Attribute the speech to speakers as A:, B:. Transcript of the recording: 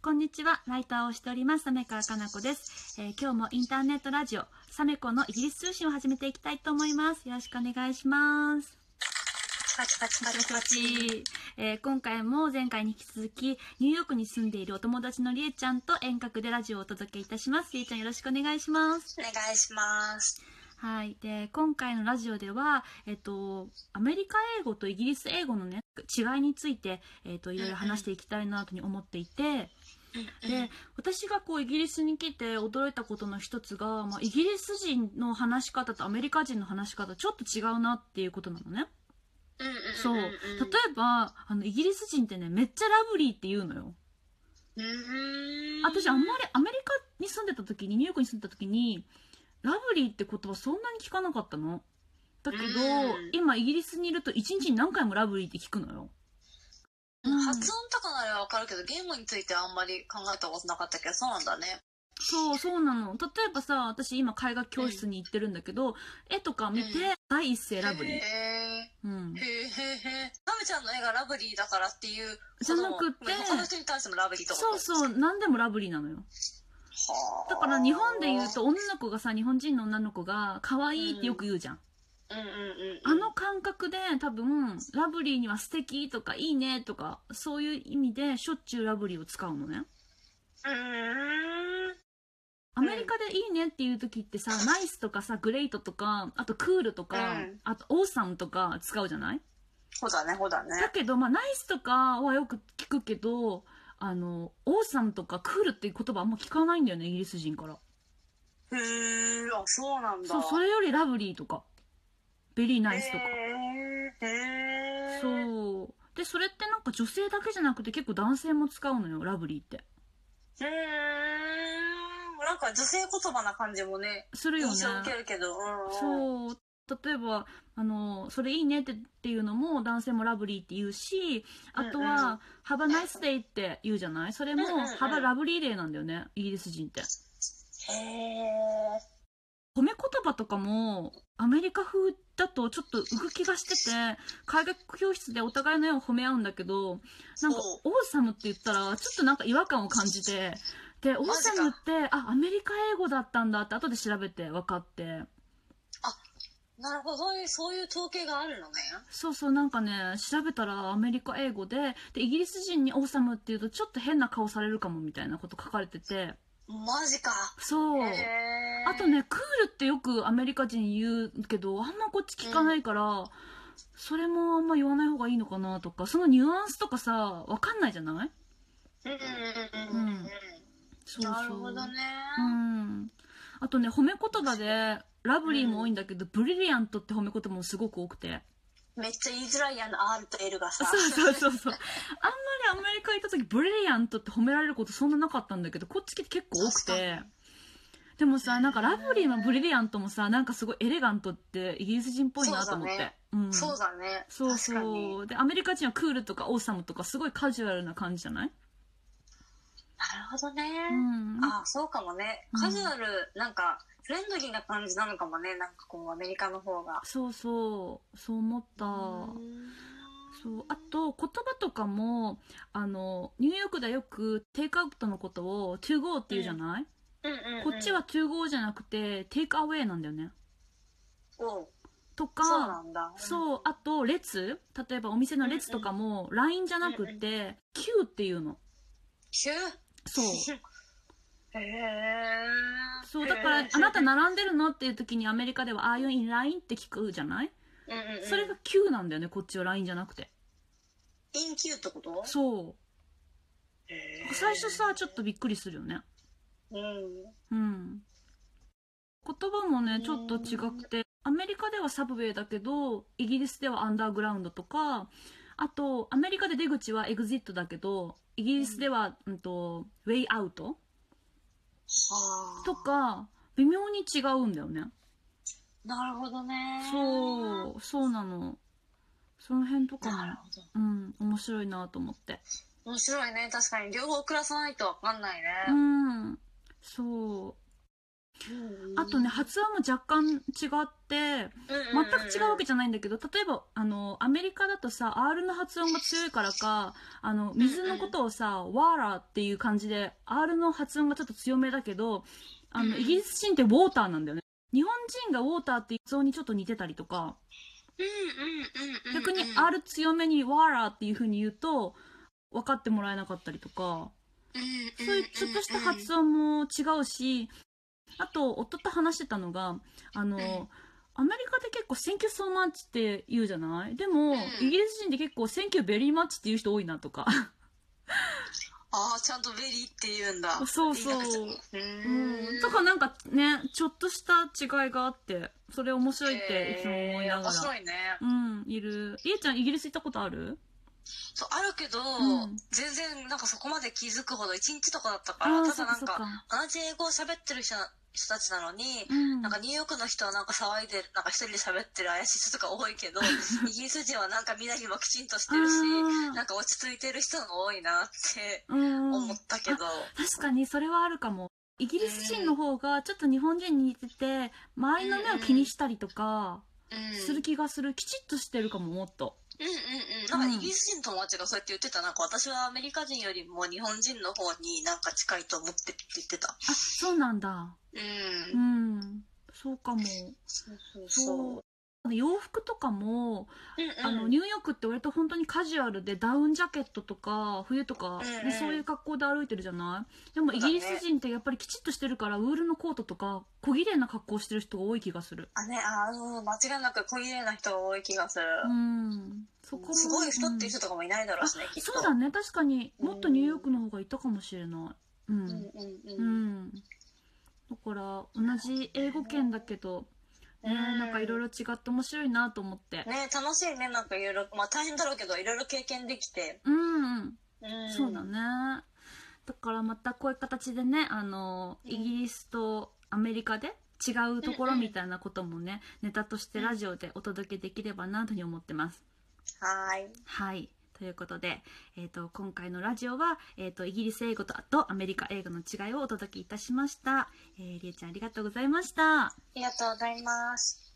A: こんにちは。ライターをしております、鮫川かな子です。今日もインターネットラジオ、サメコのイギリス通信を始めていきたいと思います。よろしくお願いします。
B: パチパチパチパチ。
A: 今回も前回に引き続き、ニューヨークに住んでいるお友達のりえちゃんと遠隔でラジオをお届けいたします。りえちゃんよろしくお願いします。
B: お願いします。
A: はい。で、今回のラジオでは、アメリカ英語とイギリス英語のね、違いについて、いろいろ話していきたいなと思っていて、で、私がイギリスに来て驚いたことの一つが、イギリス人の話し方とアメリカ人の話し方ちょっと違うなっていうことなのね。そう。例えば、イギリス人ってね、めっちゃラブリーって言うのよ。私あんまりアメリカに住んでた時に、ニューヨークに住んでた時に、ラブリーって言葉そんなに聞かなかったの。だけど、今イギリスにいると一日に何回もラブリーって聞くのよ。
B: 発音とかならわかるけど、言語についてあんまり考えたことなかったけど、そうなんだね。
A: そうなの。例えばさ、私今絵画教室に行ってるんだけど、絵とか見て、第一声ラブリー。
B: へー。ナメちゃんの絵がラブリーだからっていう
A: じゃなくて、
B: 他の人に対してもラブリーとか。
A: そう、何でもラブリーなのよ。だから日本で言うと女の子がさ、日本人の女の子が可愛いってよく言うじゃん。あの感覚で多分、ラブリーには素敵とかいいねとか、そういう意味でしょっちゅうラブリーを使うのね。アメリカでいいねっていう時ってさ、ナイスとかさ、グレイトとか、あとクールとか、あとオーサムとか使うじゃない？
B: そうだね。
A: だけど、ナイスとかはよく聞くけど、オーサムとかクールっていう言葉あんま聞かないんだよね、イギリス人から。
B: そうなんだ。
A: そう、それよりラブリーとか、ベリーナイスとか。そう。で、それってなんか女性だけじゃなくて結構男性も使うのよ、ラブリーって。
B: なんか女性言葉な感じもね、
A: するよね。
B: 印象受けるけど。
A: そう。例えば、それいいねっていうのも男性もラブリーって言うし、あとは、Have a nice day って言うじゃない？それも、Have a lovely day なんだよね、イギリス人って。褒め言葉とかも、アメリカ風だとちょっと浮く気がしてて、絵画教室でお互いの絵を褒め合うんだけど、なんか、オーサムって言ったら、ちょっとなんか違和感を感じて、で、オーサムって、アメリカ英語だったんだって後で調べて分かって。
B: なるほど、そういう統計があるのね。
A: そう、なんかね、調べたらアメリカ英語で、イギリス人にオーサムって言うとちょっと変な顔されるかもみたいなこと書かれてて。
B: マジか。
A: そう。あとね、クールってよくアメリカ人言うけど、あんまこっち聞かないから、それもあんま言わない方がいいのかなとか、そのニュアンスとかさ、わかんないじゃない？そう。
B: なるほどね。
A: あとね、褒め言葉で、ラブリーも多いんだけど、ブリリアントって褒め言葉もすごく多くて。
B: めっちゃ言いづらいR と L がさ。
A: そう。あんまりアメリカ行った時、ブリリアントって褒められることそんななかったんだけど、こっち来て結構多くて。でもさ、なんかラブリーもブリリアントもさ、なんかすごいエレガントってイギリス人っぽいなと思って。
B: そうだね。
A: そう。で、アメリカ人はクールとかオーサムとかすごいカジュアルな感じじゃない？
B: なるほどね。そうかもね。カジュアル、なんか、フレンドリーな感じなのかもね。なんかアメリカの方が。
A: そう思った。そう。あと、言葉とかも、ニューヨークではよくテイクアウトのことを to go って言うじゃない？こっちは to go じゃなくて take away なんだよね。とか、
B: そうなんだ。
A: そう。あと、列？例えばお店の列とかも LINE じゃなくて Q っていうの。
B: Q？
A: そう。そう、だから、あなた並んでるのっていう時にアメリカでは、Are you in line? って聞くじゃない？それが Q なんだよね、こっちは LINE じゃなくて。
B: in Q ってこと？
A: そう。最初さ、ちょっとびっくりするよね。言葉もね、ちょっと違くて、アメリカではサブウェイだけど、イギリスではアンダーグラウンドとか、あと、アメリカで出口はエグジットだけど、イギリスでは、ウェイアウトとか、微妙に違うんだよね。
B: なるほどね。
A: そうなの。その辺とかも、面白いなと思って。
B: 面白いね。確かに、両方暮らさないとわかんないね。
A: そう。 あとね、発音も若干違って、全く違うわけじゃないんだけど、例えば、アメリカだとさ、R の発音が強いからか、水のことをさ、ワーラーっていう感じで、R の発音がちょっと強めだけど、イギリス人ってウォーターなんだよね。日本人がウォーターっていう発音にちょっと似てたりとか、逆に R 強めにワーラーっていう風に言うと、分かってもらえなかったりとか、そういうちょっとした発音も違うし、あと、夫と話してたのが、アメリカで結構、Thank you so much って言うじゃない？でも、イギリス人で結構、Thank you very much って言う人多いなとか。
B: ああ、ちゃんとベリーって言うんだ。
A: そうそう。とかなんかね、ちょっとした違いがあって、それ面白いっていつも思いながら。面
B: 白いね。
A: いる。りえちゃん、イギリス行ったことある？
B: そう、あるけど、全然なんかそこまで気づくほど1日とかだったから、ただなんか、同じ英語を喋ってる人たちなのに、なんかニューヨークの人はなんか騒いでる、なんか一人で喋ってる怪しい人とか多いけど、イギリス人はなんかみなりもきちんとしてるし、なんか落ち着いてる人が多いなって思ったけど。
A: 確かにそれはあるかも。イギリス人の方がちょっと日本人に似てて、周りの目を気にしたりとか、する気がする。きちっとしてるかも、もっと。
B: なんかイギリス人の友達がそうやって言ってた。なんか私はアメリカ人よりも日本人の方になんか近いと思ってって言ってた。
A: あ、そうなんだ。そうかも。そう。洋服とかも、ニューヨークって割と本当にカジュアルでダウンジャケットとか冬とか、そういう格好で歩いてるじゃない？でもイギリス人ってやっぱりきちっとしてるから、ウールのコートとか小綺麗な格好してる人が多い気がする。
B: 間違いなく小綺麗な人が多い気がする。
A: そこも
B: すごい太ってる人とかもいないだろうしね、きっと。
A: そうだね、確かにもっとニューヨークの方がいたかもしれない。だから同じ英語圏だけど、なんかいろいろ違って面白いなと思って。
B: ね、楽しいね、なんかいろいろ、まあ大変だろうけど、いろいろ経験できて。
A: そうだね。だからまたこういう形でね、イギリスとアメリカで違うところみたいなこともね、ネタとしてラジオでお届けできればなというふうに思ってます。はい。ということで、今回のラジオは、イギリス英語とアメリカ英語の違いをお届けいたしました。りえちゃんありがとうございました。
B: ありがとうございます。